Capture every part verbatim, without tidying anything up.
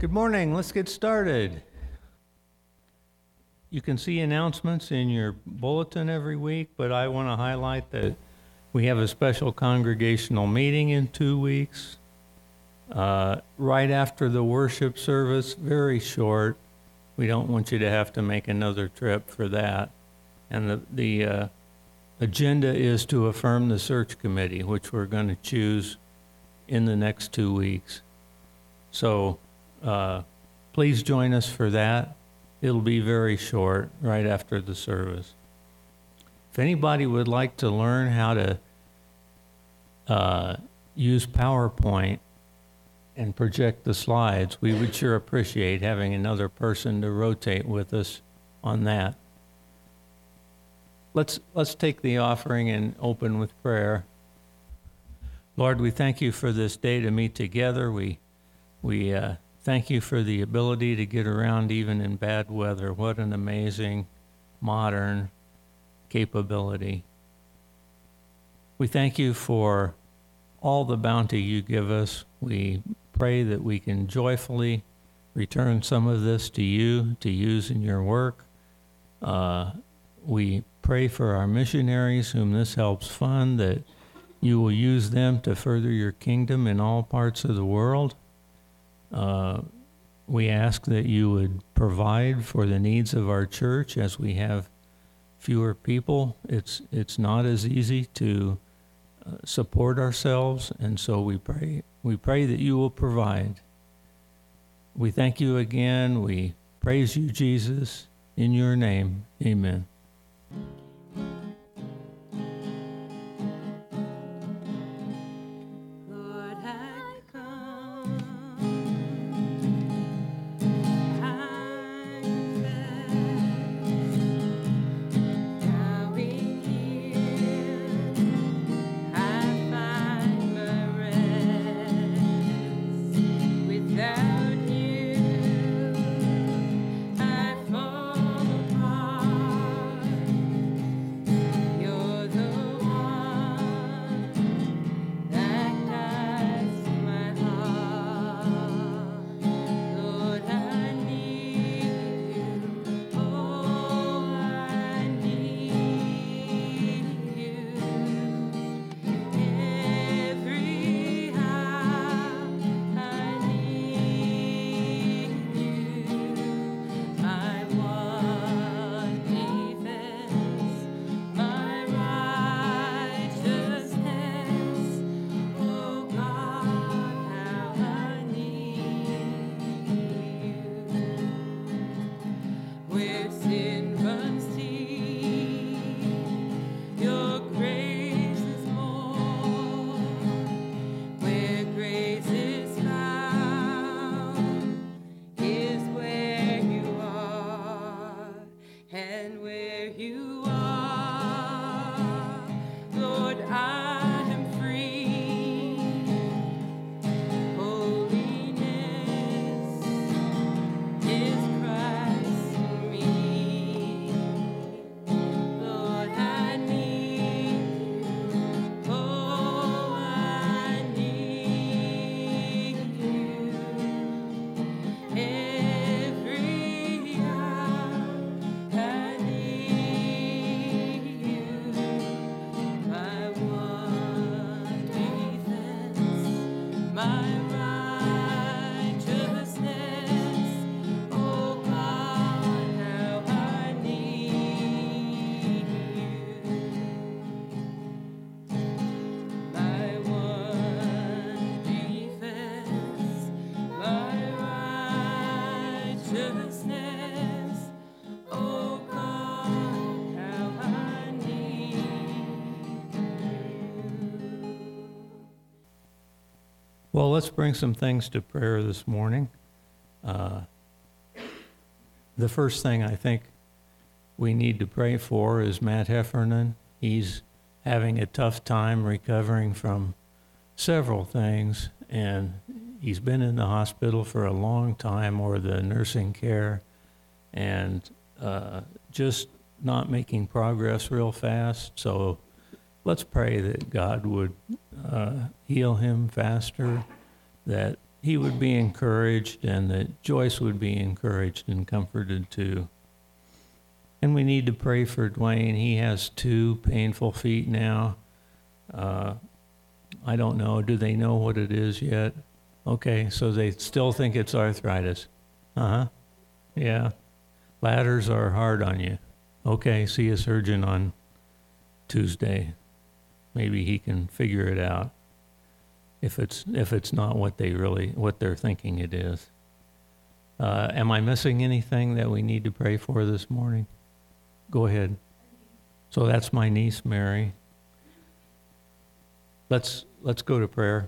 Good morning. Let's get started. You can see announcements in your bulletin every week, but I want to highlight that we have a special congregational meeting in two weeks, uh, right after the worship service, very short. We don't want you to have to make another trip for that. And the, the uh, agenda is to affirm the search committee, which we're going to choose in the next two weeks. So uh, please join us for that. It'll be very short, right after the service. If anybody would like to learn how to uh, use PowerPoint and project the slides, we would sure appreciate having another person to rotate with us on that. Let's, let's take the offering and open with prayer. Lord, we thank you for this day to meet together. We, we uh, thank you for the ability to get around even in bad weather. What an amazing, modern capability. We thank you for all the bounty you give us. We pray that we can joyfully return some of this to you to use in your work. Uh, we pray for our missionaries whom this helps fund, that you will use them to further your kingdom in all parts of the world. Uh, we ask that you would provide for the needs of our church as we have fewer people. It's it's not as easy to uh, support ourselves, and so we pray we pray that you will provide. We thank you again. We praise you, Jesus, in your name. Amen. Well, let's bring some things to prayer this morning. Uh, the first thing I think we need to pray for is Matt Heffernan. He's having a tough time recovering from several things, and he's been in the hospital for a long time, or the nursing care, and uh, just not making progress real fast. So let's pray that God would uh, heal him faster, that he would be encouraged and that Joyce would be encouraged and comforted too. And we need to pray for Dwayne. He has two painful feet now. Uh, I don't know. Do they know what it is yet? Okay, so they still think it's arthritis. Uh-huh. Yeah. Ladders are hard on you. Okay, see a surgeon on Tuesday. Maybe he can figure it out if it's if it's not what they really what they're thinking it is. Uh, am I missing anything that we need to pray for this morning? Go ahead. So that's my niece Mary. Let's let's go to prayer.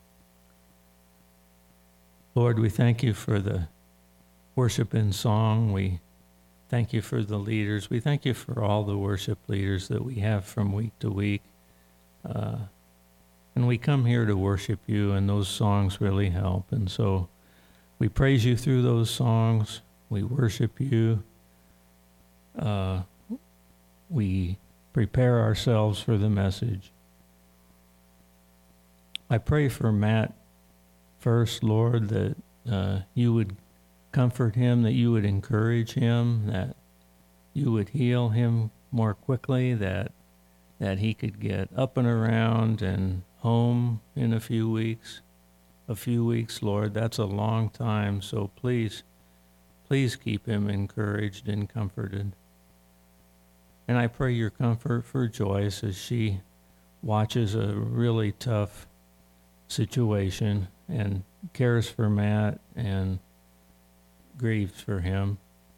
Lord, we thank you for the worship in song. We thank you for the leaders. We thank you for all the worship leaders that we have from week to week. Uh, and we come here to worship you, and those songs really help. And so we praise you through those songs. We worship you. Uh, we prepare ourselves for the message. I pray for Matt first, Lord, that uh, you would comfort him, that you would encourage him, that you would heal him more quickly, that that he could get up and around and home in a few weeks. A few weeks, Lord, that's a long time, so please, please keep him encouraged and comforted. And I pray your comfort for Joyce as she watches a really tough situation and cares for Matt and grieves for him.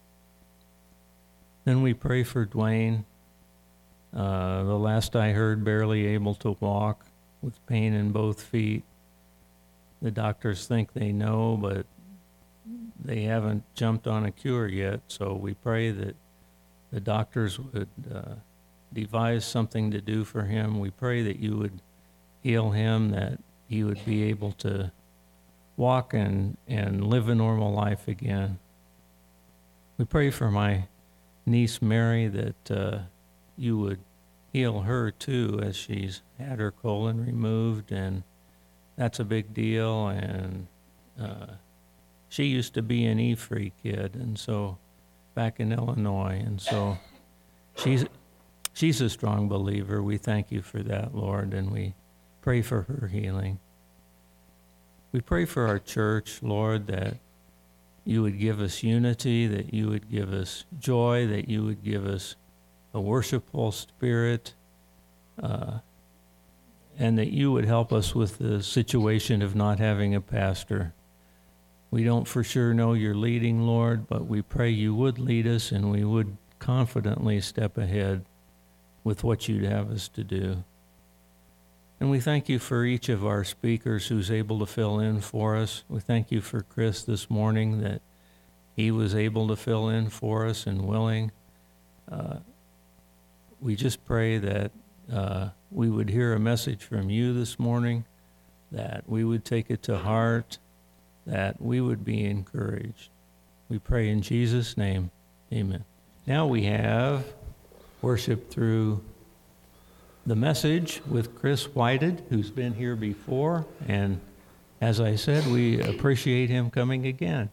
Then we pray for Dwayne. Uh, the last I heard, barely able to walk with pain in both feet. The doctors think they know, but they haven't jumped on a cure yet. So we pray that the doctors would uh, devise something to do for him. We pray that you would heal him, that he would be able to walk and, and live a normal life again. We pray for my niece Mary that uh, you would heal her too, as she's had her colon removed, and that's a big deal. And uh, she used to be an E-free kid, and so back in Illinois, and so she's she's a strong believer. We thank you for that, Lord, and we pray for her healing. We pray for our church, Lord, that you would give us unity, that you would give us joy, that you would give us a worshipful spirit, uh, and that you would help us with the situation of not having a pastor. We don't for sure know you're leading, Lord, but we pray you would lead us and we would confidently step ahead with what you'd have us to do. And we thank you for each of our speakers who's able to fill in for us. We thank you for Chris this morning, that he was able to fill in for us and willing. Uh, we just pray that uh, we would hear a message from you this morning, that we would take it to heart, that we would be encouraged. We pray in Jesus' name, amen. Now we have worship through the message with Chris Whited, who's been here before, and as I said, we appreciate him coming again.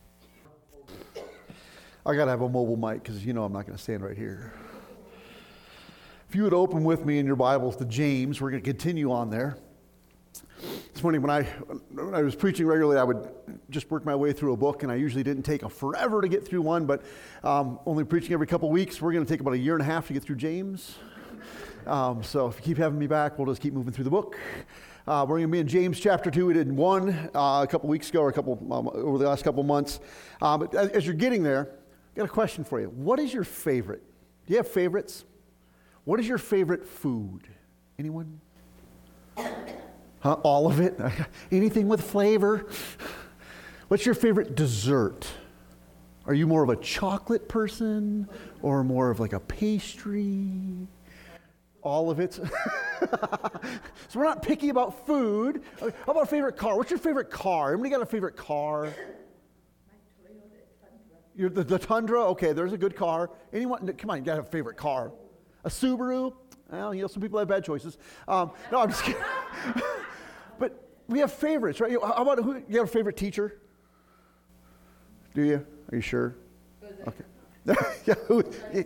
I gotta have a mobile mic because you know I'm not gonna stand right here. If you would open with me in your Bibles to James, we're gonna continue on there. This morning when I when I was preaching regularly, I would just work my way through a book, and I usually didn't take a forever to get through one, but um, only preaching every couple weeks. We're gonna take about a year and a half to get through James. Um, so if you keep having me back, we'll just keep moving through the book. Uh, we're going to be in James chapter two. We did one uh, a couple weeks ago, or a couple um, over the last couple months. Uh, but as, as you're getting there, I've got a question for you. What is your favorite? Do you have favorites? What is your favorite food? Anyone? Huh? All of it? Anything with flavor? What's your favorite dessert? Are you more of a chocolate person or more of like a pastry? All of it. So we're not picky about food. How about a favorite car? What's your favorite car? Everybody got a favorite car? My Toyota Tundra. You're the, the Tundra? Okay, there's a good car. Anyone? Come on, you got to have a favorite car. A Subaru? Well, you know, some people have bad choices. Um, no, I'm just kidding. but we have favorites, right? How about who? You have a favorite teacher? Do you? Are you sure? Okay. yeah, who, yeah.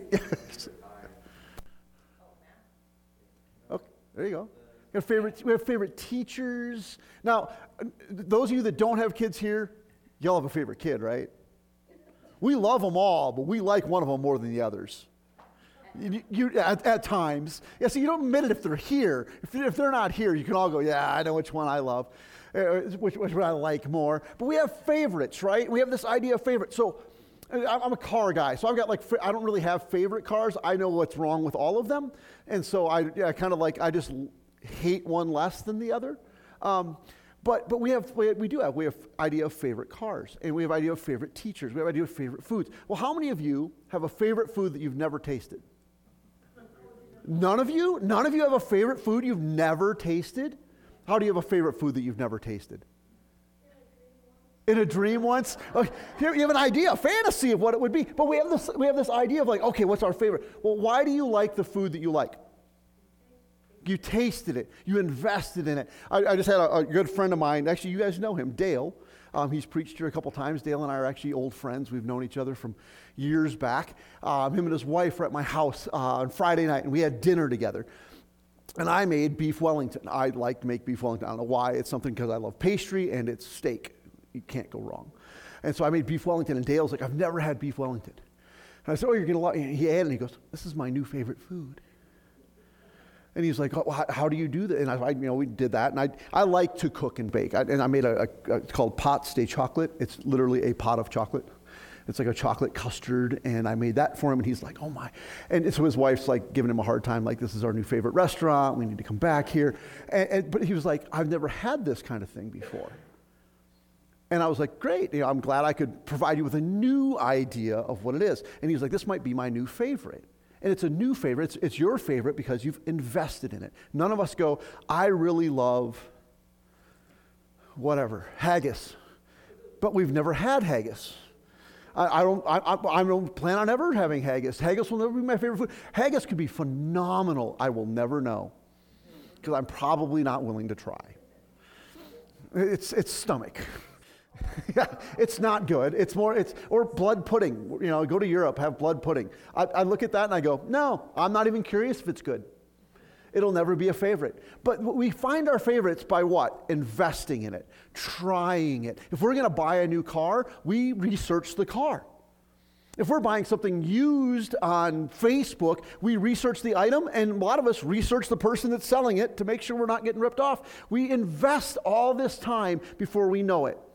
Okay, there you go. We have favorite. We have favorite teachers. Now, those of you that don't have kids here, y'all have a favorite kid, right? We love them all, but we like one of them more than the others. You, you at, at times, yeah. So you don't admit it if they're here. If, if they're not here, you can all go, yeah, I know which one I love, uh, which, which one I like more. But we have favorites, right? We have this idea of favorites. So I'm a car guy, so I've got like I don't really have favorite cars. I know what's wrong with all of them, and so I yeah, kind of like I just hate one less than the other. Um, But but we have we, we do have we have idea of favorite cars, and we have idea of favorite teachers. We have idea of favorite foods. Well, how many of you have a favorite food that you've never tasted? None of you? None of you have a favorite food you've never tasted? How do you have a favorite food that you've never tasted? In a dream once? Okay, here you have an idea, a fantasy of what it would be. But we have this we have this idea of like, okay, what's our favorite? Well, why do you like the food that you like? You tasted it. You invested in it. I, I just had a, a good friend of mine. Actually, you guys know him, Dale. Um, he's preached here a couple times. Dale and I are actually old friends. We've known each other from years back. Um, him and his wife were at my house uh, on Friday night, and we had dinner together. And I made beef Wellington. I like to make beef Wellington. I don't know why. It's something because I love pastry, and it's steak. You can't go wrong. And so I made beef Wellington, and Dale's like, I've never had beef Wellington. And I said, oh, you're going to love it. He ate it, and he goes, this is my new favorite food. And he's like, oh, how, how do you do that? And I, I, you know, we did that. And I, I like to cook and bake. I, and I made a, a, a, it's called Pot Stay Chocolate. It's literally a pot of chocolate. It's like a chocolate custard. And I made that for him. And he's like, oh my. And so his wife's like giving him a hard time. Like, this is our new favorite restaurant. We need to come back here. And, and, but he was like, I've never had this kind of thing before. And I was like, great. You know, I'm glad I could provide you with a new idea of what it is. And he was like, this might be my new favorite. And it's a new favorite. It's, it's your favorite because you've invested in it. None of us go, I really love whatever, haggis. But we've never had haggis. I, I, don't, I, I don't plan on ever having haggis. Haggis will never be my favorite food. Haggis could be phenomenal. I will never know because I'm probably not willing to try. It's, it's stomach. Yeah, it's not good. It's more, it's, or blood pudding. You know, go to Europe, have blood pudding. I, I look at that and I go, no, I'm not even curious if it's good. It'll never be a favorite. But we find our favorites by what? Investing in it, trying it. If we're going to buy a new car, we research the car. If we're buying something used on Facebook, we research the item, and a lot of us research the person that's selling it to make sure we're not getting ripped off. We invest all this time before we know it.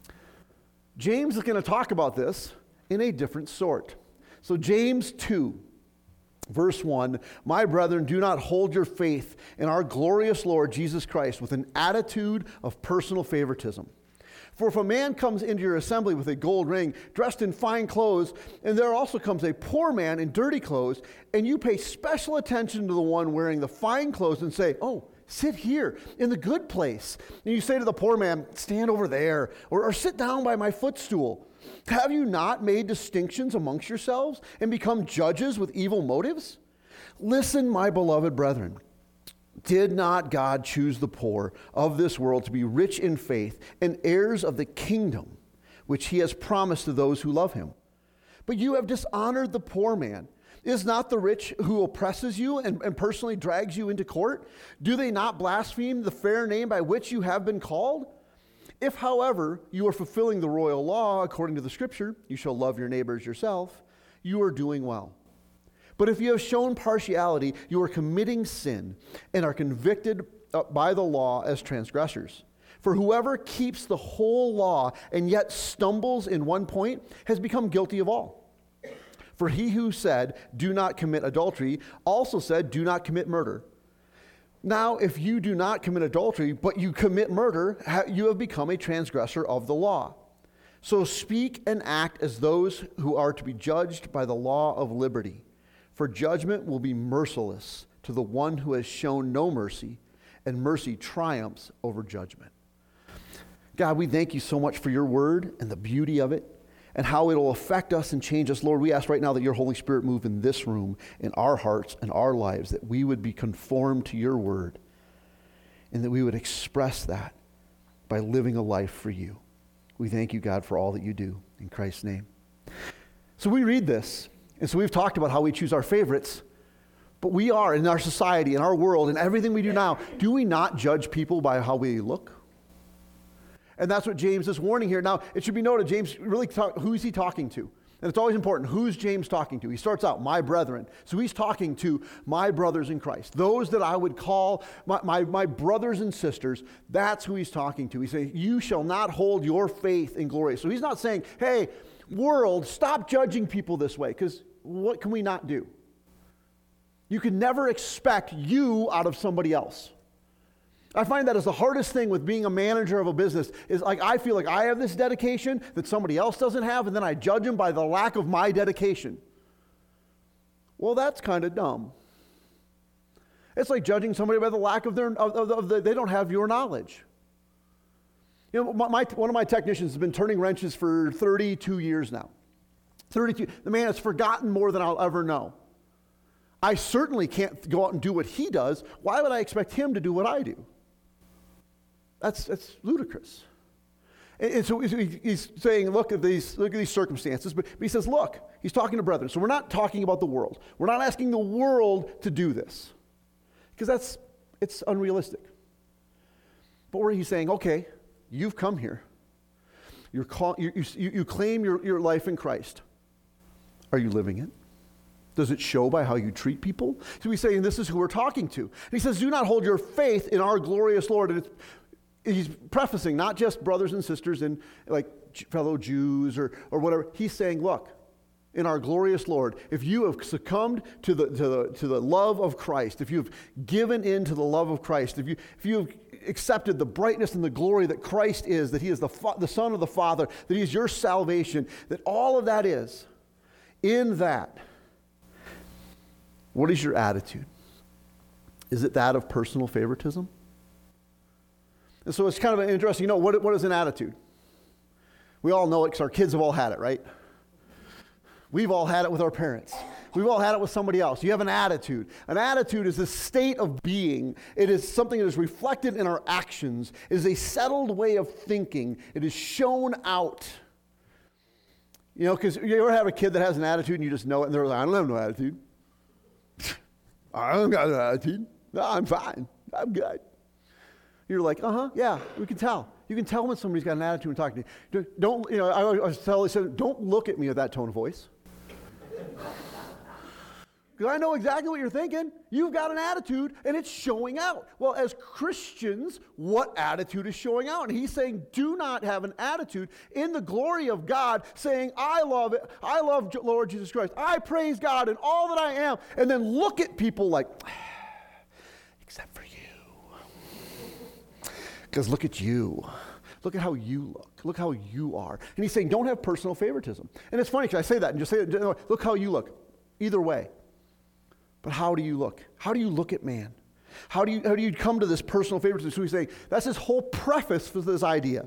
James is going to talk about this in a different sort. So James two, verse one, my brethren, do not hold your faith in our glorious Lord Jesus Christ with an attitude of personal favoritism. For if a man comes into your assembly with a gold ring, dressed in fine clothes, and there also comes a poor man in dirty clothes, and you pay special attention to the one wearing the fine clothes and say, oh, sit here in the good place. And you say to the poor man, stand over there, or, or sit down by my footstool. Have you not made distinctions amongst yourselves and become judges with evil motives? Listen, my beloved brethren. Did not God choose the poor of this world to be rich in faith and heirs of the kingdom, which he has promised to those who love him? But you have dishonored the poor man. Is not the rich who oppresses you and, and personally drags you into court? Do they not blaspheme the fair name by which you have been called? If, however, you are fulfilling the royal law according to the scripture, you shall love your neighbor as yourself, you are doing well. But if you have shown partiality, you are committing sin and are convicted by the law as transgressors. For whoever keeps the whole law and yet stumbles in one point has become guilty of all. For he who said, do not commit adultery, also said, do not commit murder. Now, if you do not commit adultery, but you commit murder, you have become a transgressor of the law. So speak and act as those who are to be judged by the law of liberty. For judgment will be merciless to the one who has shown no mercy, and mercy triumphs over judgment. God, we thank you so much for your word and the beauty of it and how it will affect us and change us. Lord, we ask right now that your Holy Spirit move in this room, in our hearts and our lives, that we would be conformed to your word and that we would express that by living a life for you. We thank you, God, for all that you do. In Christ's name. So we read this, and so we've talked about how we choose our favorites, but we are, in our society, in our world, in everything we do now, do we not judge people by how we look? And that's what James is warning here. Now, it should be noted, James really, talk, who is he talking to? And it's always important, who's James talking to? He starts out, my brethren. So he's talking to my brothers in Christ. Those that I would call my, my, my brothers and sisters, that's who he's talking to. He's saying, you shall not hold your faith in glory. So he's not saying, hey, world, stop judging people this way, because what can we not do? You can never expect you out of somebody else. I find that is the hardest thing with being a manager of a business is like I feel like I have this dedication that somebody else doesn't have, and then I judge them by the lack of my dedication. Well, that's kind of dumb. It's like judging somebody by the lack of their, of, of, of the, they don't have your knowledge. You know, my, my, one of my technicians has been turning wrenches for thirty-two years now. thirty-two. The man has forgotten more than I'll ever know. I certainly can't go out and do what he does. Why would I expect him to do what I do? That's, that's ludicrous. And, and so he's saying, look at these, look at these circumstances. But, but he says, look, he's talking to brethren. So we're not talking about the world. We're not asking the world to do this, because that's it's unrealistic. But where he's saying, okay, you've come here. You're call, you, you, you claim your, your life in Christ. Are you living it? Does it show by how you treat people? So he's saying this is who we're talking to. And he says, do not hold your faith in our glorious Lord. And it's, he's prefacing not just brothers and sisters and like fellow Jews or, or whatever. He's saying, look, in our glorious Lord, if you have succumbed to the, to the, to the love of Christ, if you've given in to the love of Christ, if, you, if you've accepted the brightness and the glory that Christ is, that he is the, fa- the Son of the Father, that he is your salvation, that all of that is, in that, what is your attitude? Is it that of personal favoritism? And so it's kind of interesting, you know, what, what is an attitude? We all know it because our kids have all had it, right? We've all had it with our parents. We've all had it with somebody else. You have an attitude. An attitude is a state of being. It is something that is reflected in our actions. It is a settled way of thinking. It is shown out. You know, because you ever have a kid that has an attitude and you just know it and they're like, I don't have no attitude. I don't got an attitude. No, I'm fine. I'm good. You're like, uh-huh, yeah, we can tell. You can tell when somebody's got an attitude when talking to you. Don't, you know, I always tell them, don't look at me with that tone of voice. Because I know exactly what you're thinking. You've got an attitude, and it's showing out. Well, as Christians, what attitude is showing out? And he's saying, do not have an attitude in the glory of God, saying, I love it. I love Lord Jesus Christ. I praise God in all that I am. And then look at people like, except for you. Because look at you. Look at how you look. Look how you are. And he's saying, don't have personal favoritism. And it's funny because I say that and just say, look how you look. Either way. But how do you look? How do you look at man? How do you, how do you come to this personal favoritism? So he's saying, that's his whole preface for this idea.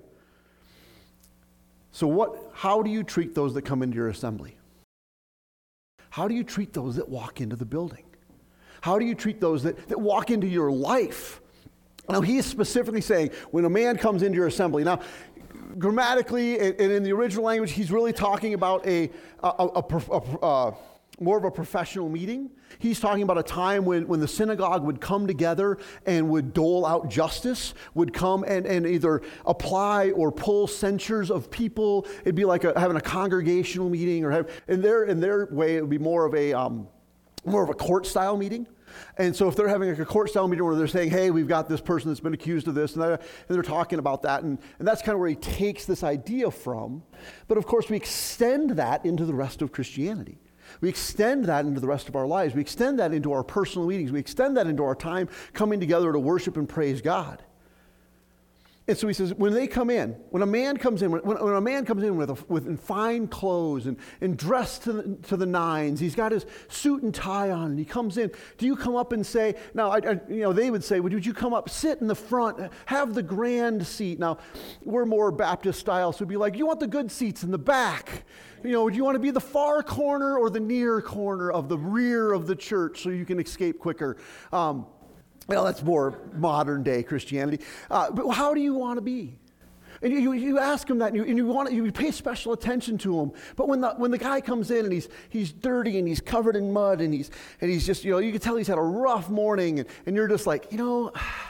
So what? How do you treat those that come into your assembly? How do you treat those that walk into the building? How do you treat those that, that walk into your life? Now, he is specifically saying, when a man comes into your assembly. Now, grammatically and in the original language, he's really talking about a, a, a, a, a more of a professional meeting. He's talking about a time when, when the synagogue would come together and would dole out justice, would come and, and either apply or pull censures of people. It'd be like a, having a congregational meeting, or have, in their in their way, it would be more of a um, more of a court-style meeting. And so if they're having a court-style meeting where they're saying, hey, we've got this person that's been accused of this, and they're, and they're talking about that, and, and that's kind of where he takes this idea from. But of course, we extend that into the rest of Christianity. We extend that into the rest of our lives. We extend that into our personal meetings. We extend that into our time coming together to worship and praise God. And so he says, when they come in, when a man comes in, when, when a man comes in with, a, with in fine clothes and, and dressed to the, to the nines, he's got his suit and tie on, and he comes in, do you come up and say, now, I, I, you know, they would say, would you come up, sit in the front, have the grand seat? Now, we're more Baptist style, so it'd be like, you want the good seats in the back? You know, do you want to be the far corner or the near corner of the rear of the church so you can escape quicker? Um, Well, that's more modern day Christianity. Uh, but how do you want to be? And you, you ask him that, and you, and you want you pay special attention to him. But when the when the guy comes in and he's he's dirty and he's covered in mud and he's and he's just, you know, you can tell he's had a rough morning, and, and you're just like, you know,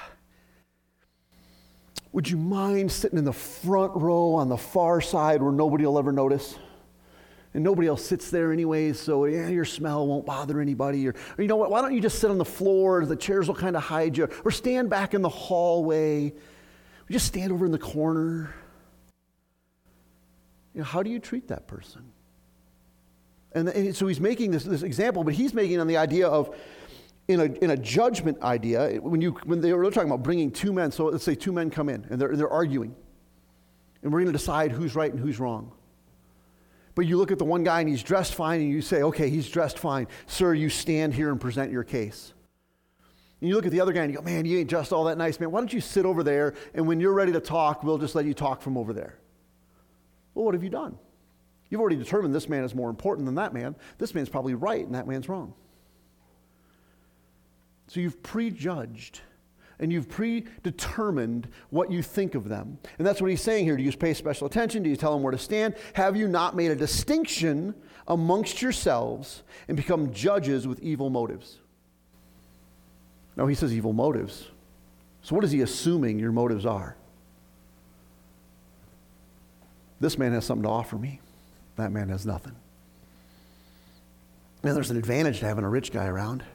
would you mind sitting in the front row on the far side where nobody will ever notice? And nobody else sits there anyways, so yeah, your smell won't bother anybody. Or, or you know what, why don't you just sit on the floor? The chairs will kind of hide you. Or stand back in the hallway. Just stand over in the corner. You know, how do you treat that person? And, and so he's making this, this example, but he's making it on the idea of, in a in a judgment idea, when you when they were talking about bringing two men, so let's say two men come in, and they're, and they're arguing. And we're going to decide who's right and who's wrong. But you look at the one guy, and he's dressed fine, and you say, okay, he's dressed fine. Sir, you stand here and present your case. And you look at the other guy and you go, man, you ain't dressed all that nice, man. Why don't you sit over there, and when you're ready to talk, we'll just let you talk from over there. Well, what have you done? You've already determined this man is more important than that man. This man's probably right, and that man's wrong. So you've prejudged, and you've predetermined what you think of them. And that's what he's saying here. Do you pay special attention? Do you tell them where to stand? Have you not made a distinction amongst yourselves and become judges with evil motives? No, he says evil motives. So what is he assuming your motives are? This man has something to offer me. That man has nothing. Man, there's an advantage to having a rich guy around.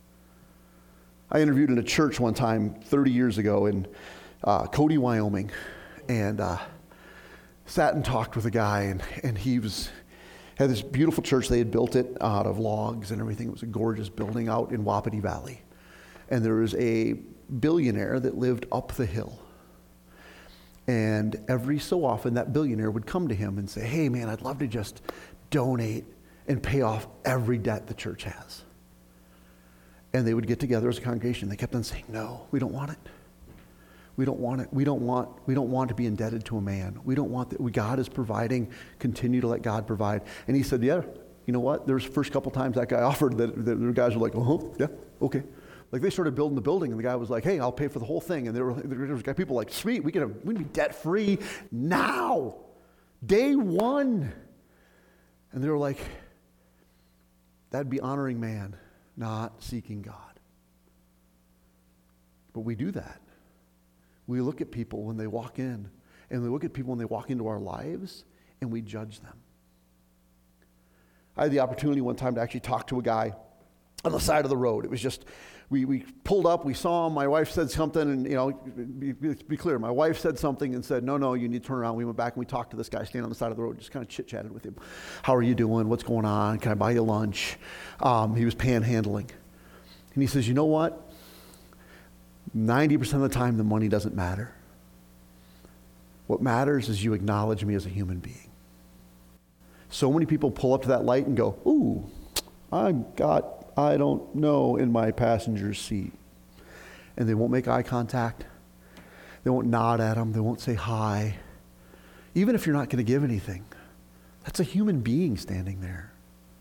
I interviewed in a church one time thirty years ago in uh, Cody, Wyoming, and uh, sat and talked with a guy, and, and he was had this beautiful church. They had built it out of logs and everything. It was a gorgeous building out in Wapiti Valley. And there was a billionaire that lived up the hill. And every so often, that billionaire would come to him and say, hey, man, I'd love to just donate and pay off every debt the church has. And they would get together as a congregation. They kept on saying, no, we don't want it. We don't want it. We don't want, we don't want to be indebted to a man. We don't want that. We, God is providing. Continue to let God provide. And he said, yeah, you know what? There's the first couple times that guy offered that, that the guys were like, oh, yeah, okay. Like they started building the building, and the guy was like, hey, I'll pay for the whole thing. And there were there was people like, sweet, we can, have, we can be debt-free now, day one. And they were like, that'd be honoring man, not seeking God. But we do that. We look at people when they walk in, and we look at people when they walk into our lives, and we judge them. I had the opportunity one time to actually talk to a guy on the side of the road. It was just, we, we pulled up, we saw him, my wife said something, and, you know, be, be clear, my wife said something and said, no, no, you need to turn around. We went back and we talked to this guy standing on the side of the road, just kind of chit-chatted with him. How are you doing? What's going on? Can I buy you lunch? Um, he was panhandling. And he says, you know what? ninety percent of the time, the money doesn't matter. What matters is you acknowledge me as a human being. So many people pull up to that light and go, ooh, I've got I don't know in my passenger seat. And they won't make eye contact. They won't nod at them. They won't say hi. Even if you're not going to give anything. That's a human being standing there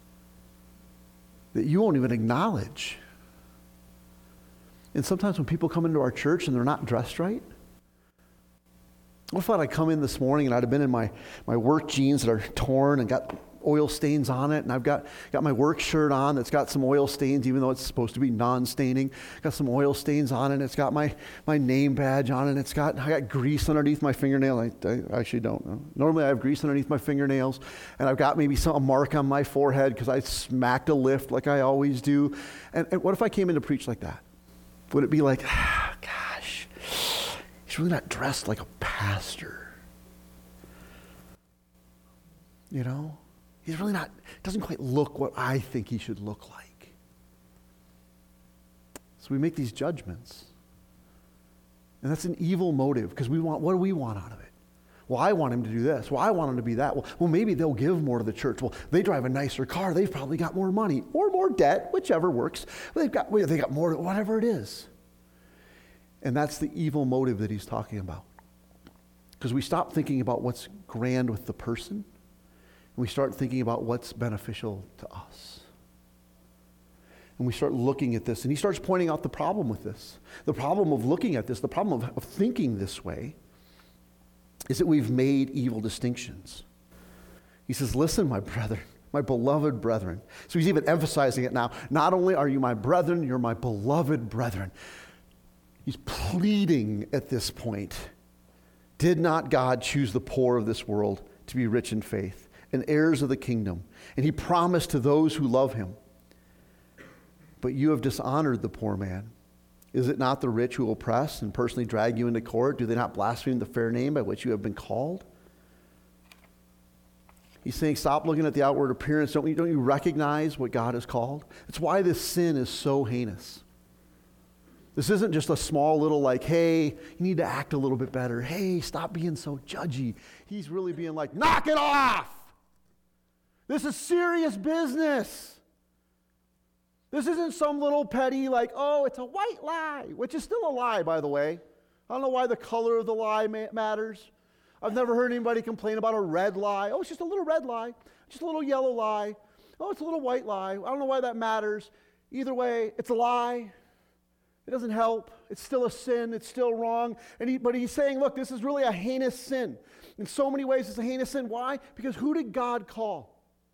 that you won't even acknowledge. And sometimes when people come into our church and they're not dressed right, what if I'd come in this morning and I'd have been in my, my work jeans that are torn and got oil stains on it, and I've got, got my work shirt on that's got some oil stains, even though it's supposed to be non-staining. Got some oil stains on it. It's got my, my name badge on it. It's got I got grease underneath my fingernail. I, I actually don't know. Normally I have grease underneath my fingernails, and I've got maybe some a mark on my forehead because I smacked a lift like I always do. And, and what if I came in to preach like that? Would it be like, ah, gosh, he's really not dressed like a pastor? You know? He's really not, doesn't quite look what I think he should look like. So we make these judgments. And that's an evil motive, because we want, what do we want out of it? Well, I want him to do this. Well, I want him to be that. Well, well, maybe they'll give more to the church. Well, they drive a nicer car. They've probably got more money or more debt, whichever works. Well, they've got, well, they got more, whatever it is. And that's the evil motive that he's talking about. Because we stop thinking about what's grand with the person, and we start thinking about what's beneficial to us. And we start looking at this, and he starts pointing out the problem with this. The problem of looking at this, the problem of, of thinking this way, is that we've made evil distinctions. He says, listen, my brethren, my beloved brethren. So he's even emphasizing it now. Not only are you my brethren, you're my beloved brethren. He's pleading at this point. Did not God choose the poor of this world to be rich in faith and heirs of the kingdom? And he promised to those who love him. But you have dishonored the poor man. Is it not the rich who oppress and personally drag you into court? Do they not blaspheme the fair name by which you have been called? He's saying, stop looking at the outward appearance. Don't you, don't you recognize what God has called? That's why this sin is so heinous. This isn't just a small little like, hey, you need to act a little bit better. Hey, stop being so judgy. He's really being like, knock it off. This is serious business. This isn't some little petty like, oh, it's a white lie, which is still a lie, by the way. I don't know why the color of the lie ma- matters. I've never heard anybody complain about a red lie. Oh, it's just a little red lie, just a little yellow lie. Oh, it's a little white lie. I don't know why that matters. Either way, it's a lie. It doesn't help. It's still a sin. It's still wrong. And he, but he's saying, look, this is really a heinous sin. In so many ways, it's a heinous sin. Why? Because who did God call?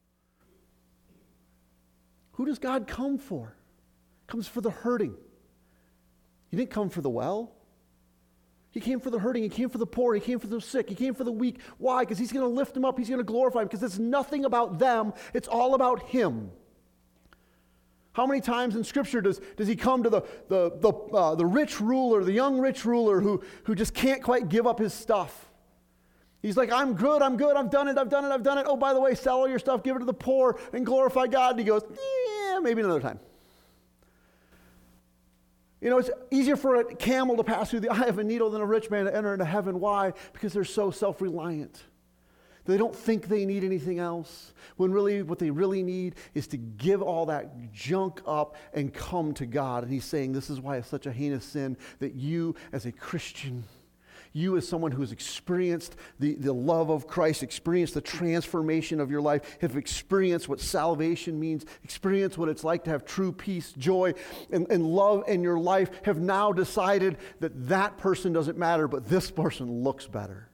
Who does God come for? He comes for the hurting. He didn't come for the well. He came for the hurting. He came for the poor. He came for the sick. He came for the weak. Why? Because he's going to lift them up. He's going to glorify them. Because it's nothing about them. It's all about him. How many times in Scripture does, does he come to the, the, the, uh, the rich ruler, the young rich ruler who, who just can't quite give up his stuff? He's like, I'm good, I'm good, I've done it, I've done it, I've done it. Oh, by the way, sell all your stuff, give it to the poor, and glorify God. And he goes, yeah, maybe another time. You know, it's easier for a camel to pass through the eye of a needle than a rich man to enter into heaven. Why? Because they're so self-reliant. They don't think they need anything else, when really what they really need is to give all that junk up and come to God. And he's saying this is why it's such a heinous sin that you as a Christian, you as someone who has experienced the, the love of Christ, experienced the transformation of your life, have experienced what salvation means, experienced what it's like to have true peace, joy, and, and love in your life, have now decided that that person doesn't matter, but this person looks better.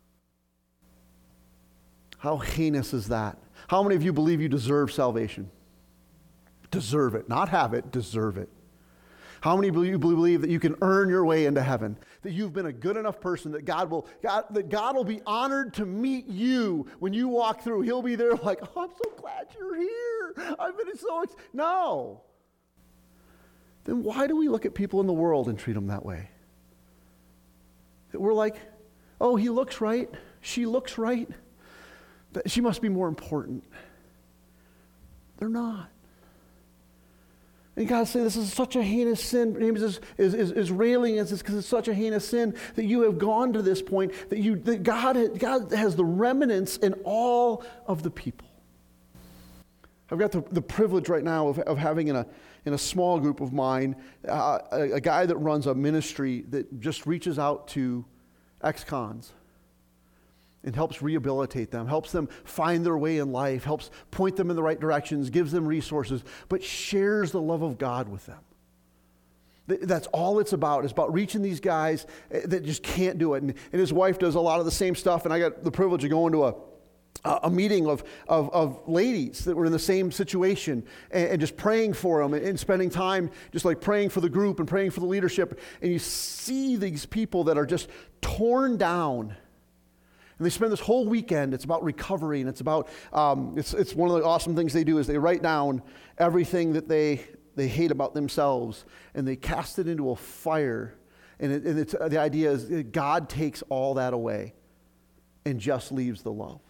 How heinous is that? How many of you believe you deserve salvation? Deserve it. Not have it, deserve it. How many of you believe that you can earn your way into heaven? That you've been a good enough person that God will, God, that God will be honored to meet you when you walk through. He'll be there like, oh, I'm so glad you're here. I've been so ex-. No. Then why do we look at people in the world and treat them that way? That we're like, oh, he looks right. She looks right. She must be more important. They're not. And God said, this is such a heinous sin. James is, is, is, is railing against this because it's such a heinous sin that you have gone to this point that you that God, God has the remnants in all of the people. I've got the, the privilege right now of, of having in a, in a small group of mine uh, a, a guy that runs a ministry that just reaches out to ex-cons and helps rehabilitate them, helps them find their way in life, helps point them in the right directions, gives them resources, but shares the love of God with them. That's all it's about. It's about reaching these guys that just can't do it. And, and his wife does a lot of the same stuff, and I got the privilege of going to a a meeting of, of, of ladies that were in the same situation and, and just praying for them and, and spending time just like praying for the group and praying for the leadership. And you see these people that are just torn down. And they spend this whole weekend, it's about recovery, and it's about, um, it's it's one of the awesome things they do is they write down everything that they they hate about themselves, and they cast it into a fire. And, it, and it's, the idea is that God takes all that away and just leaves the love.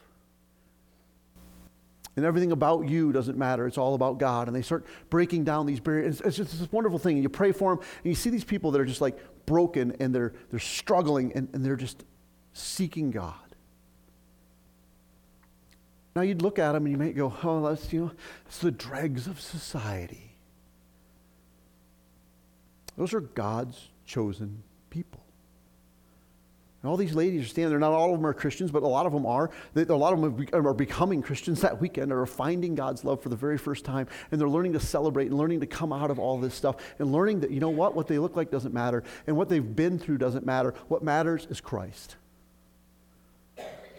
And everything about you doesn't matter. It's all about God. And they start breaking down these barriers. It's, it's just this wonderful thing. And you pray for them, and you see these people that are just like broken, and they're they're struggling, and, and they're just seeking God. Now you'd look at them and you might go, oh, that's, you know, it's the dregs of society. Those are God's chosen people. And all these ladies are standing there. Not all of them are Christians, but a lot of them are. They, a lot of them are becoming Christians that weekend, or are finding God's love for the very first time. And they're learning to celebrate and learning to come out of all this stuff and learning that, you know what, what they look like doesn't matter. And what they've been through doesn't matter. What matters is Christ.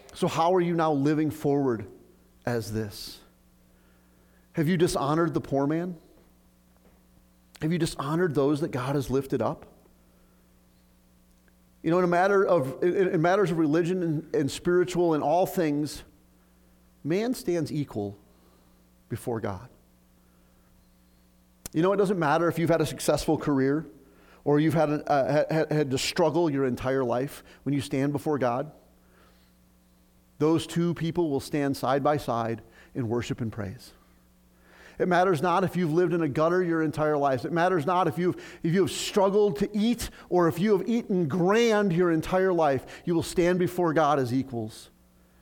So how are you now living forward as this? Have you dishonored the poor man? Have you dishonored those that God has lifted up? You know, in a matter of in, in matters of religion and, and spiritual and all things, man stands equal before God. You know, it doesn't matter if you've had a successful career or you've had, a, uh, had, had to struggle your entire life. When you stand before God, those two people will stand side by side in worship and praise. It matters not if you've lived in a gutter your entire life. It matters not if you've, if you have struggled to eat or if you have eaten grand your entire life. You will stand before God as equals.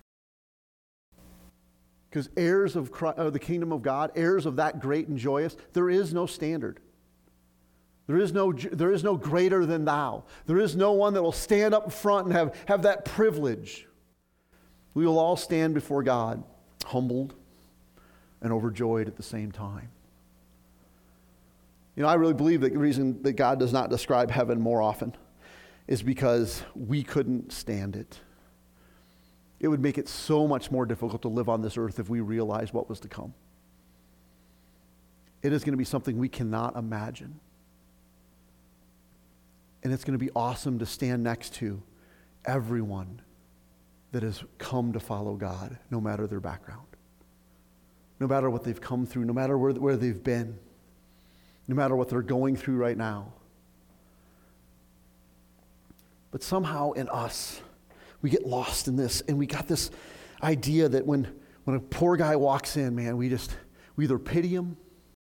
Because heirs of, Christ, of the kingdom of God, heirs of that great and joyous, there is no standard. There is no, there is no greater than thou. There is no one that will stand up in front and have, have that privilege. We will all stand before God, humbled and overjoyed at the same time. You know, I really believe that the reason that God does not describe heaven more often is because we couldn't stand it. It would make it so much more difficult to live on this earth if we realized what was to come. It is going to be something we cannot imagine. And it's going to be awesome to stand next to everyone that has come to follow God, no matter their background. No matter what they've come through, no matter where, where they've been, no matter what they're going through right now. But somehow in us, we get lost in this, and we got this idea that when, when a poor guy walks in, man, we just, we either pity him,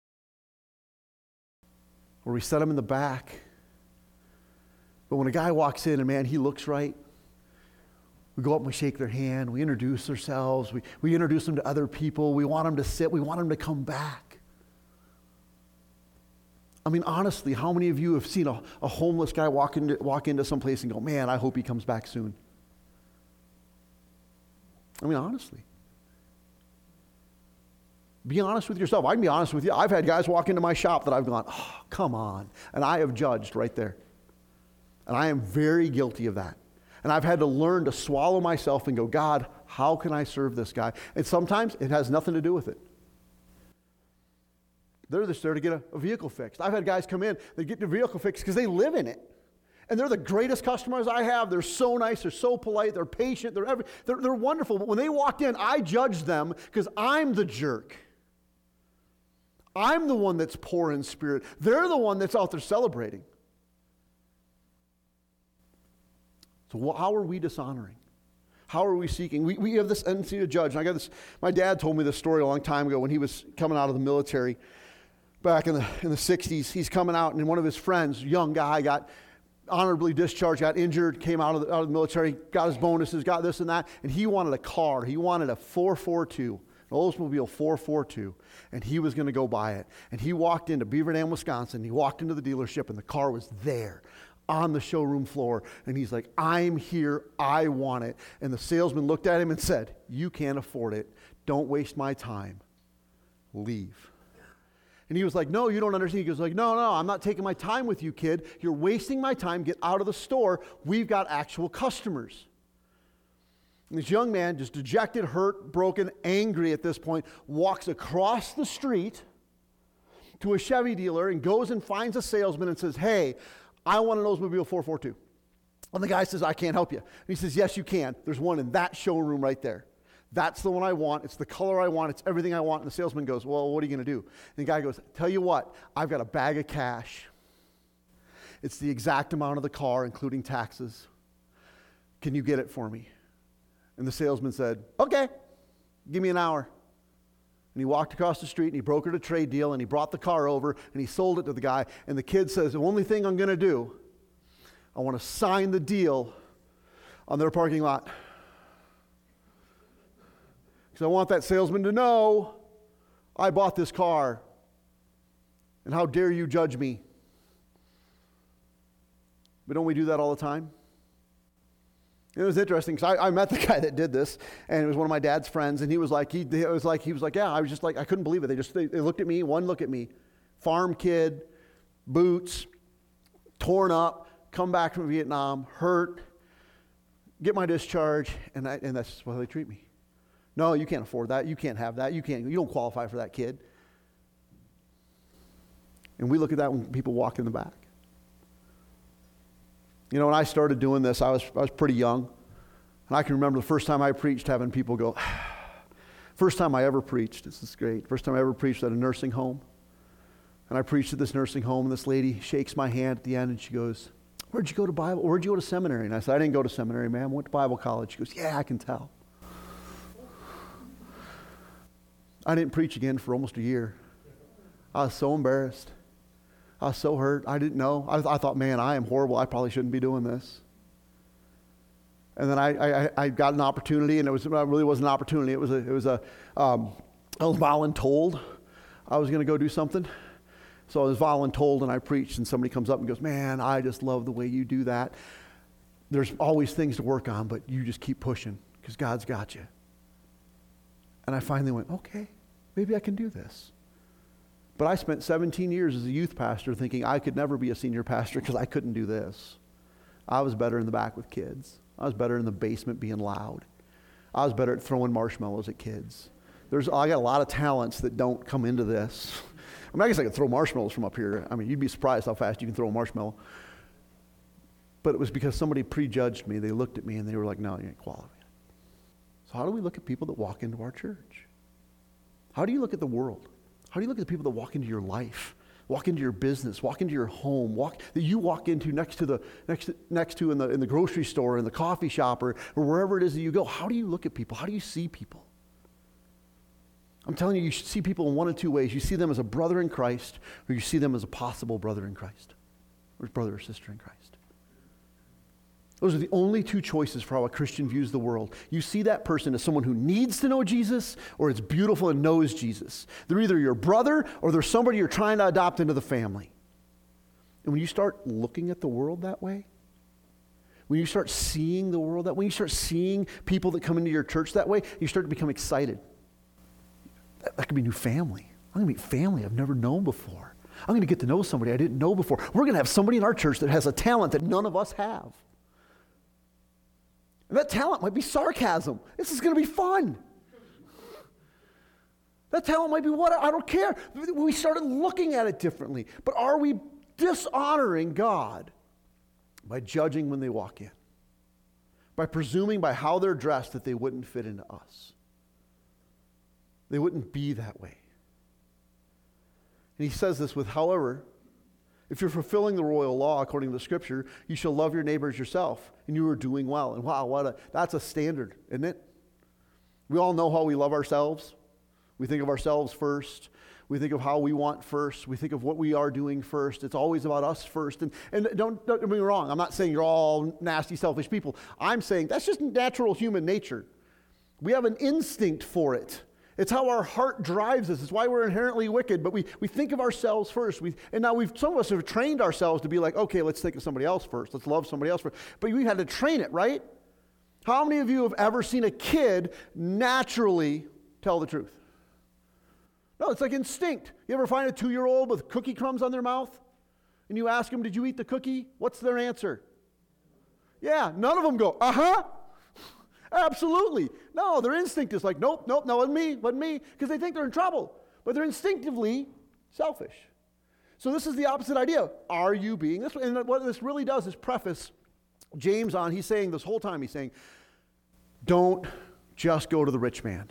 or we set him in the back. But when a guy walks in and, man, he looks right, we go up and we shake their hand, we introduce ourselves, we, we introduce them to other people, we want them to sit, we want them to come back. I mean, honestly, how many of you have seen a, a homeless guy walk into, walk into some place and go, man, I hope he comes back soon? I mean, honestly. Be honest with yourself. I can be honest with you. I've had guys walk into my shop that I've gone, oh, come on. And I have judged right there. And I am very guilty of that. And I've had to learn to swallow myself and go, God, how can I serve this guy? And sometimes it has nothing to do with it. They're just there to get a, a vehicle fixed. I've had guys come in, they get the vehicle fixed because they live in it. And they're the greatest customers I have. They're so nice, they're so polite, they're patient, they're, every, they're, they're wonderful. But when they walked in, I judged them because I'm the jerk. I'm the one that's poor in spirit. They're the one that's out there celebrating. So how are we dishonoring? How are we seeking? We, we have this tendency to judge. And I got this. My dad told me this story a long time ago when he was coming out of the military back in the in the sixties. He's coming out, and one of his friends, young guy, got honorably discharged, got injured, came out of the, out of the military, got his bonuses, got this and that, and he wanted a car. He wanted a four forty-two, an Oldsmobile four forty-two, and he was going to go buy it. And he walked into Beaver Dam, Wisconsin. He walked into the dealership, and the car was there on the showroom floor, and he's like, I'm here, I want it. And the salesman looked at him and said, you can't afford it. Don't waste my time. Leave. And he was like, no, you don't understand. He goes like, no, no, I'm not taking my time with you, kid. You're wasting my time. Get out of the store. We've got actual customers. And this young man, just dejected, hurt, broken, angry at this point, walks across the street to a Chevy dealer and goes and finds a salesman and says, hey, I want an Oldsmobile four forty-two. And the guy says, I can't help you. And he says, yes, you can. There's one in that showroom right there. That's the one I want. It's the color I want. It's everything I want. And the salesman goes, well, what are you going to do? And the guy goes, tell you what, I've got a bag of cash. It's the exact amount of the car, including taxes. Can you get it for me? And the salesman said, okay, give me an hour. And he walked across the street and he brokered a trade deal and he brought the car over and he sold it to the guy. And the kid says, the only thing I'm going to do, I want to sign the deal on their parking lot. Because I want that salesman to know I bought this car. And how dare you judge me? But don't we do that all the time? It was interesting because I, I met the guy that did this, and it was one of my dad's friends, and he was like, he it was like he was like, yeah, I was just like, I couldn't believe it. They just they, they looked at me, one look at me, farm kid, boots, torn up, come back from Vietnam, hurt, get my discharge, and, I, and that's just how they treat me. No, you can't afford that. You can't have that. You can't. You don't qualify for that kid. And we look at that when people walk in the back. You know, when I started doing this, I was I was pretty young. And I can remember the first time I preached having people go, first time I ever preached, this is great, first time I ever preached at a nursing home. And I preached at this nursing home, and this lady shakes my hand at the end, and she goes, where'd you go to Bible, where'd you go to seminary? And I said, I didn't go to seminary, ma'am, I went to Bible college. She goes, yeah, I can tell. I didn't preach again for almost a year. I was so embarrassed. I was so hurt. I didn't know. I, I thought, man, I am horrible. I probably shouldn't be doing this. And then I, I, I got an opportunity, and it was it really wasn't an opportunity. It was a it was a um, I was voluntold I was going to go do something. So I was voluntold, and I preached, and somebody comes up and goes, man, I just love the way you do that. There's always things to work on, but you just keep pushing because God's got you. And I finally went, okay, maybe I can do this. But I spent seventeen years as a youth pastor thinking I could never be a senior pastor because I couldn't do this. I was better in the back with kids. I was better in the basement being loud. I was better at throwing marshmallows at kids. There's, I got a lot of talents that don't come into this. I mean, I guess I could throw marshmallows from up here. I mean, you'd be surprised how fast you can throw a marshmallow. But it was because somebody prejudged me. They looked at me and they were like, no, you ain't qualified. So how do we look at people that walk into our church? How do you look at the world? How do you look at the people that walk into your life, walk into your business, walk into your home, walk that you walk into next to the next to, next to in the in the grocery store, in the coffee shop, or, or wherever it is that you go? How do you look at people? How do you see people? I'm telling you, you should see people in one of two ways. You see them as a brother in Christ, or you see them as a possible brother in Christ, or brother or sister in Christ. Those are the only two choices for how a Christian views the world. You see that person as someone who needs to know Jesus, or is beautiful and knows Jesus. They're either your brother, or they're somebody you're trying to adopt into the family. And when you start looking at the world that way, when you start seeing the world that way, when you start seeing people that come into your church that way, you start to become excited. That, that could be new family. I'm going to meet family I've never known before. I'm going to get to know somebody I didn't know before. We're going to have somebody in our church that has a talent that none of us have. And that talent might be sarcasm. This is going to be fun. That talent might be what? I don't care. We started looking at it differently. But are we dishonoring God by judging when they walk in? By presuming by how they're dressed that they wouldn't fit into us? They wouldn't be that way. And he says this with, however, if you're fulfilling the royal law according to the scripture, you shall love your neighbor as yourself, and you are doing well. And wow, what a, that's a standard, isn't it? We all know how we love ourselves. We think of ourselves first. We think of how we want first. We think of what we are doing first. It's always about us first. And, and don't, don't get me wrong. I'm not saying you're all nasty, selfish people. I'm saying that's just natural human nature. We have an instinct for it. It's how our heart drives us. It's why we're inherently wicked. But we, we think of ourselves first. We, and now we've some of us have trained ourselves to be like, okay, let's think of somebody else first. Let's love somebody else first. But we had to train it, right? How many of you have ever seen a kid naturally tell the truth? No, it's like instinct. You ever find a two-year-old with cookie crumbs on their mouth? And you ask them, did you eat the cookie? What's their answer? Yeah, none of them go, uh-huh. Absolutely. No, their instinct is like, nope, nope, no, it wasn't me, wasn't me, because they think they're in trouble. But they're instinctively selfish. So this is the opposite idea. Are you being this? And what this really does is preface James on. He's saying this whole time, he's saying, don't just go to the rich man.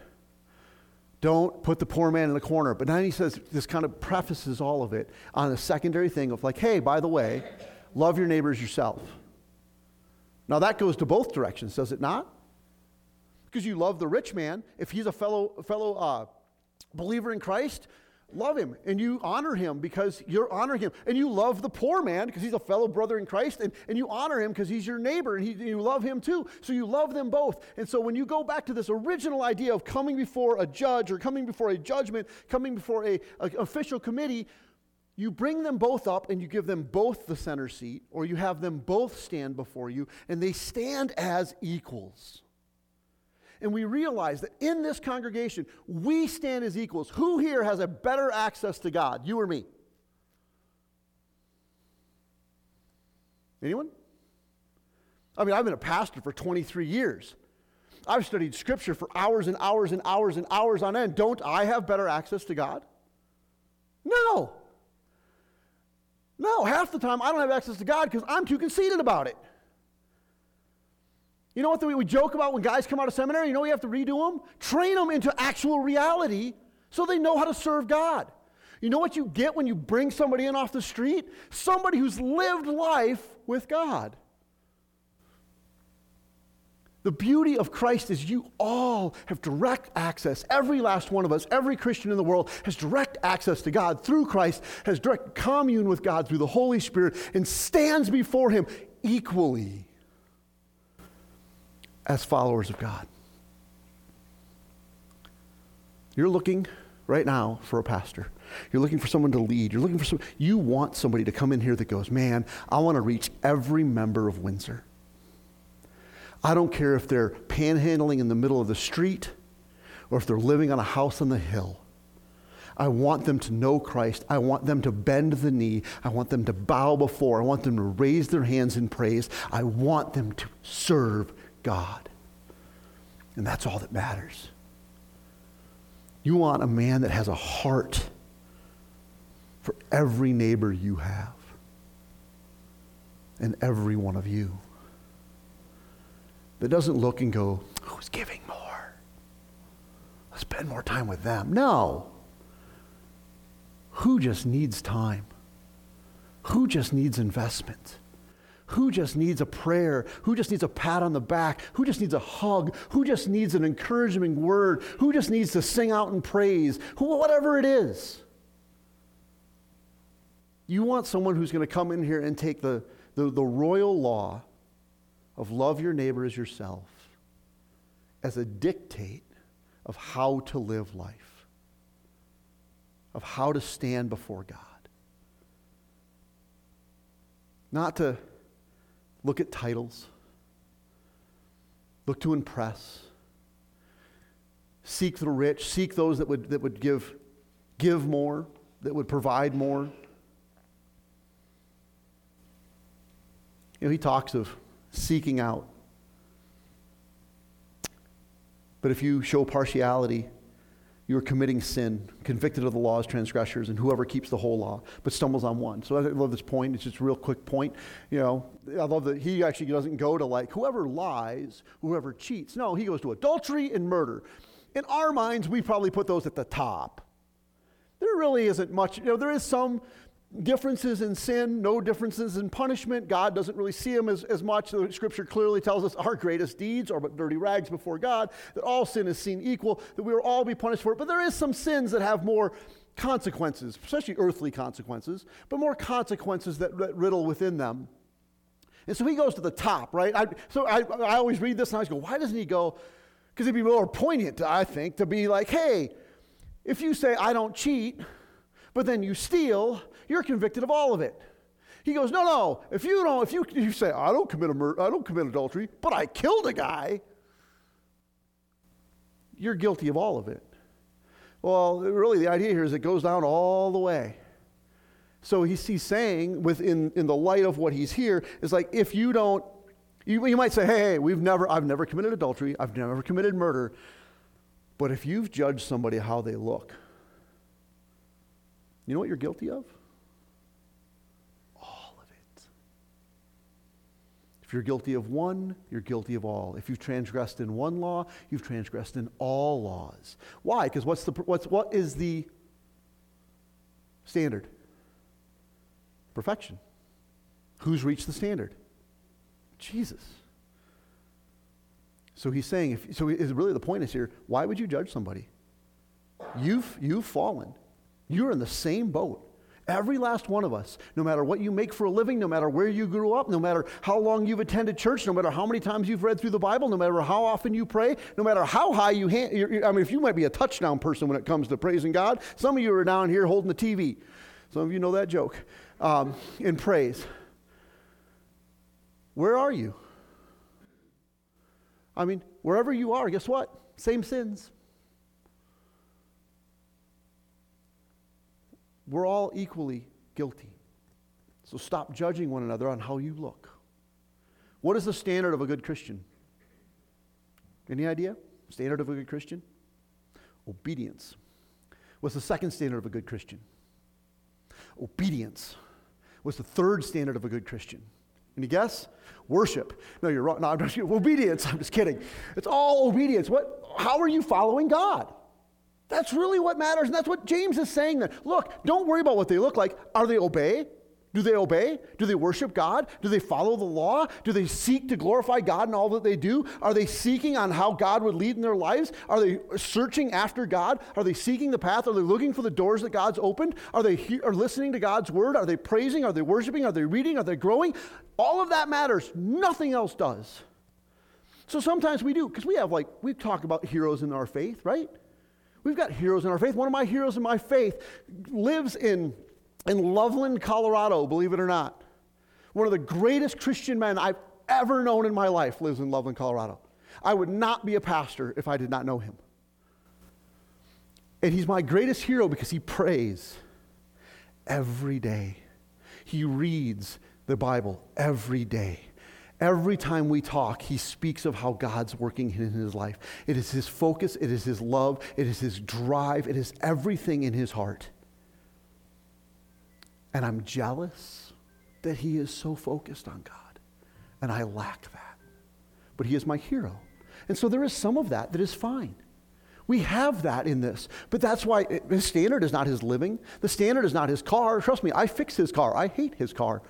Don't put the poor man in the corner. But then he says, this kind of prefaces all of it on a secondary thing of like, hey, by the way, love your neighbors yourself. Now that goes to both directions, does it not? Because you love the rich man. If he's a fellow fellow uh, believer in Christ, love him. And you honor him because you're honoring him. And you love the poor man because he's a fellow brother in Christ. And, and you honor him because he's your neighbor and, he, and you love him too. So you love them both. And so when you go back to this original idea of coming before a judge or coming before a judgment, coming before a, a official committee, you bring them both up and you give them both the center seat, or you have them both stand before you, and they stand as equals. And we realize that in this congregation, we stand as equals. Who here has a better access to God, you or me? I mean, I've been a pastor for twenty-three years. I've studied Scripture for hours and hours and hours and hours on end. Don't I have better access to God? No. No, half the time I don't have access to God because I'm too conceited about it. You know what we joke about when guys come out of seminary? You know we have to redo them? Train them into actual reality so they know how to serve God. You know what you get when you bring somebody in off the street? Somebody who's lived life with God. The beauty of Christ is you all have direct access. Every last one of us, every Christian in the world has direct access to God through Christ, has direct commune with God through the Holy Spirit, and stands before Him equally as followers of God. You're looking right now for a pastor. You're looking for someone to lead. You're looking for some, you want somebody to come in here that goes, man, I want to reach every member of Windsor. I don't care if they're panhandling in the middle of the street or if they're living on a house on the hill. I want them to know Christ. I want them to bend the knee. I want them to bow before. I want them to raise their hands in praise. I want them to serve God. And that's all that matters. You want a man that has a heart for every neighbor you have and every one of you. That doesn't look and go, who's giving more? Let's spend more time with them. No. Who just needs time? Who just needs investment? Who just needs a prayer? Who just needs a pat on the back? Who just needs a hug? Who just needs an encouraging word? Who just needs to sing out in praise? Who, whatever it is. You want someone who's going to come in here and take the, the, the royal law of love your neighbor as yourself as a dictate of how to live life, of how to stand before God. Not to look at titles, look to impress, seek the rich, seek those that would, that would give, give more, that would provide more. You know, he talks of seeking out. But if you show partiality, you are committing sin, convicted of the law as transgressors, and whoever keeps the whole law, but stumbles on one. So I love this point. It's just a real quick point. You know, I love that he actually doesn't go to like, whoever lies, whoever cheats. No, he goes to adultery and murder. In our minds, we probably put those at the top. There really isn't much, you know, there is some differences in sin, no differences in punishment. God doesn't really see them as, as much. The Scripture clearly tells us our greatest deeds are but dirty rags before God, that all sin is seen equal, that we will all be punished for it. But there is some sins that have more consequences, especially earthly consequences, but more consequences that, that riddle within them. And so he goes to the top, right? I, so I, I always read this and I always go, why doesn't he go? Because it'd be more poignant, I think, to be like, hey, if you say, I don't cheat, but then you steal, you're convicted of all of it. He goes, no, no, if you don't, if you, you say, I don't commit a murder, I don't commit adultery, but I killed a guy, you're guilty of all of it. Well, really the idea here is it goes down all the way. So he's, he's saying, within in the light of what he's here, is like, if you don't, you, you might say, hey, hey, we've never, I've never committed adultery, I've never committed murder, but if you've judged somebody how they look, you know what you're guilty of? All of it. If you're guilty of one, you're guilty of all. If you've transgressed in one law, you've transgressed in all laws. Why? Because what's the what's what is the standard? Perfection. Who's reached the standard? Jesus. So he's saying, if, so is really the point is here, why would you judge somebody? You've you've fallen. You're in the same boat. Every last one of us, no matter what you make for a living, no matter where you grew up, no matter how long you've attended church, no matter how many times you've read through the Bible, no matter how often you pray, no matter how high you hand, I mean, if you might be a touchdown person when it comes to praising God, some of you are down here holding the T V. Some of you know that joke. Um, in praise. Where are you? I mean, wherever you are, guess what? Same sins. We're all equally guilty. So stop judging one another on how you look. What is the standard of a good Christian? Any idea? Standard of a good Christian? Obedience. What's the second standard of a good Christian? Obedience. What's the third standard of a good Christian? Any guess? Worship. No, you're wrong. No, I'm just obedience. I'm just kidding. It's all obedience. What? How are you following God? That's really what matters, and that's what James is saying there. Look, don't worry about what they look like. Are they obey? Do they obey? Do they worship God? Do they follow the law? Do they seek to glorify God in all that they do? Are they seeking on how God would lead in their lives? Are they searching after God? Are they seeking the path? Are they looking for the doors that God's opened? Are they he- are listening to God's word? Are they praising? Are they worshiping? Are they reading? Are they growing? All of that matters. Nothing else does. So sometimes we do, because we have like, we talk about heroes in our faith, right? We've got heroes in our faith. One of my heroes in my faith lives in in Loveland, Colorado, believe it or not. One of the greatest Christian men I've ever known in my life lives in Loveland, Colorado. I would not be a pastor if I did not know him. And he's my greatest hero because he prays every day. He reads the Bible every day. Every time we talk, he speaks of how God's working in his life. It is his focus, it is his love, it is his drive, it is everything in his heart. And I'm jealous that he is so focused on God. And I lack that. But he is my hero. And so there is some of that that is fine. We have that in this. But that's why it, his standard is not his living. The standard is not his car. Trust me, I fix his car. I hate his car.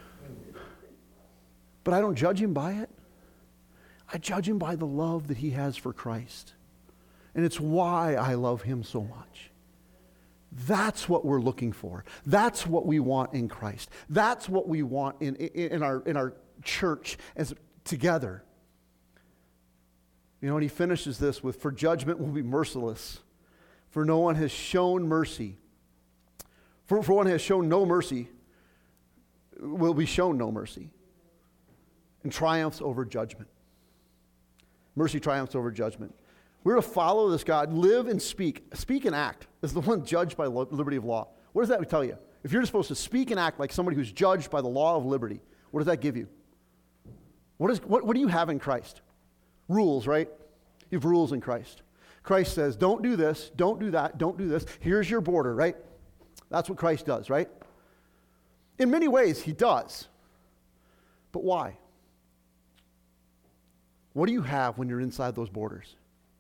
But I don't judge him by it. I judge him by the love that he has for Christ. And it's why I love him so much. That's what we're looking for. That's what we want in Christ. That's what we want in, in, in, our, in our church as together. You know, and he finishes this with, for judgment will be merciless, for no one has shown mercy. For, for one has shown no mercy, will be shown no mercy, and triumphs over judgment. Mercy triumphs over judgment. We're to follow this God, live and speak. Speak and act as the one judged by liberty of law. What does that tell you? If you're supposed to speak and act like somebody who's judged by the law of liberty, what does that give you? What, is, what, what do you have in Christ? Rules, right? You have rules in Christ. Christ says, don't do this, don't do that, don't do this. Here's your border, right? That's what Christ does, right? In many ways, he does. But why? What do you have when you're inside those borders?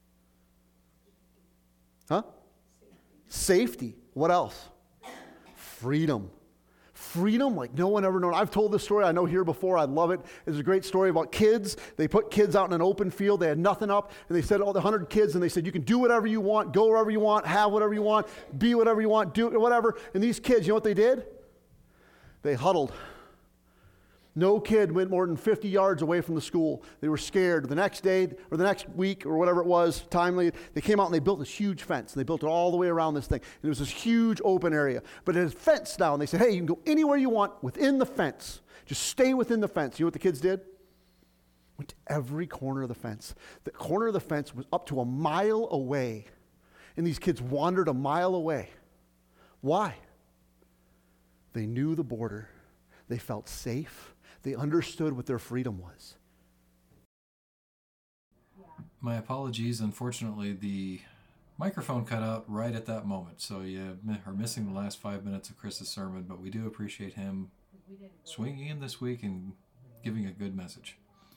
Huh? Safety. What else? Freedom. Freedom like no one ever known. I've told this story, I know here before, I love it. It's a great story about kids. They put kids out in an open field, they had nothing up, and they said all the hundred kids, and they said, you can do whatever you want, go wherever you want, have whatever you want, be whatever you want, do whatever. And these kids, you know what they did? They huddled. No kid went more than fifty yards away from the school. They were scared. The next day, or the next week, or whatever it was, timely, they came out and they built this huge fence. They built it all the way around this thing. And it was this huge open area. But it had fenced now, and they said, hey, you can go anywhere you want within the fence. Just stay within the fence. You know what the kids did? Went to every corner of the fence. The corner of the fence was up to a mile away. And these kids wandered a mile away. Why? They knew the border. They felt safe. They understood what their freedom was. My apologies. Unfortunately, the microphone cut out right at that moment. So you are missing the last five minutes of Chris's sermon, but we do appreciate him swinging in this week and giving a good message.